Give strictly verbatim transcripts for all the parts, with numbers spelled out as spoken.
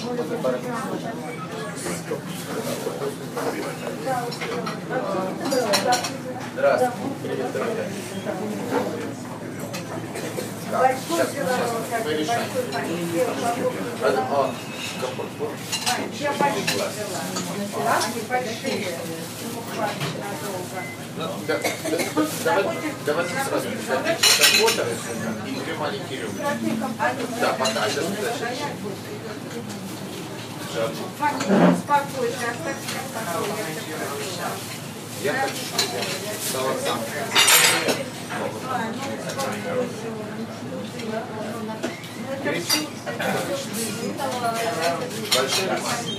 Здравствуйте. Привет, дорогая. Да, сейчас, сейчас мы решаем. А, комфорт. Я большие взяла. Большие. Давайте сразу. Комфорта и две маленькие рюмки. Да, пока. Сейчас мы дальше. Успокойся, оставьте спокойно. Я хочу, чтобы я стала сам. Большой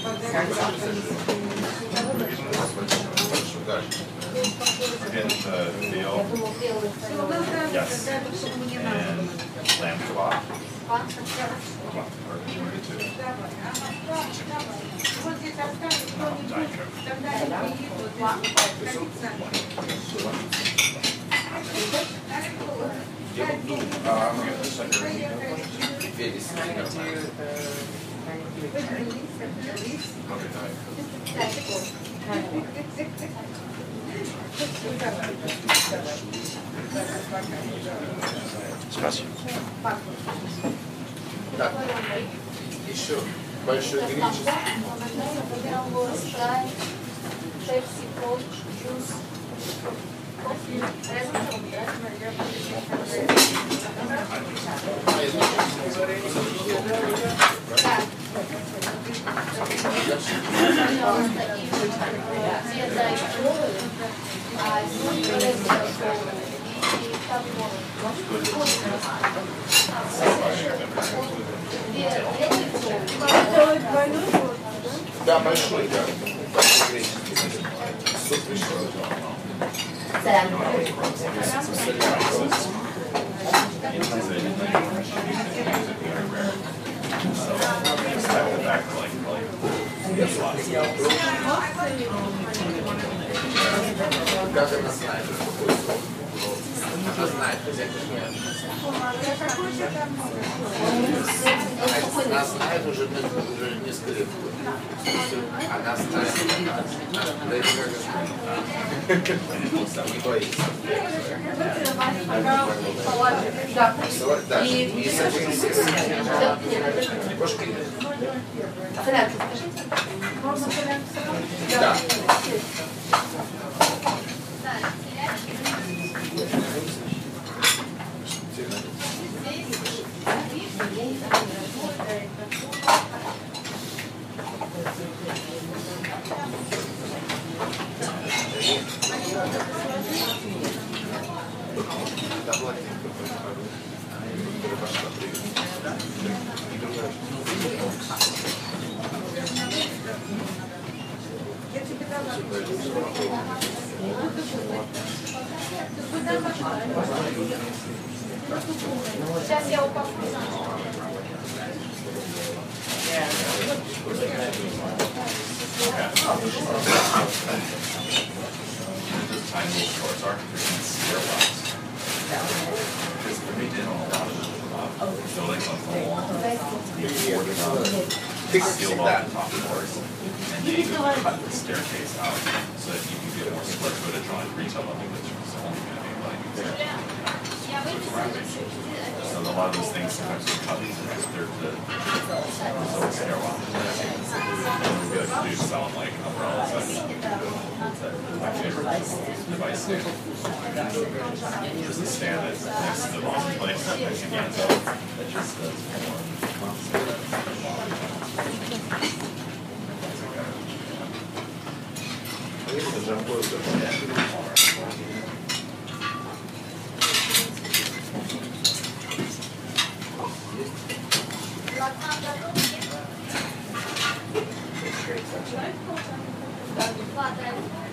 In the veal, yes, and lamb kebab. Or you want to do Diet Coke. Uh, I'm going to send her an email. Okay, Diet Coke. Спасибо. Так, еще большой греческий. Да, большой, да. Большой греческий. Суп пришел. Как она знает, какой срок? Она знает, хозяйка знает. Она знает уже, уже несколько лет. Она знает. Да это как она не боится. Да, и с этим кошки. Да. Сейчас я упакую. Tiny shorts are stairwells. Because when we did a lot of buildings on the wall, we boarded up, sealed off the top floors, and then you could cut the staircase out so that you could get more square footage on retail level, which was only going to be like so a lot of those things sometimes we cut these because they're the result stairwell. And we'd be like to do selling like umbrellas and my favorite device stand. There's a stand that's next to the wrong place next to Ganzo that just does more. Ладно.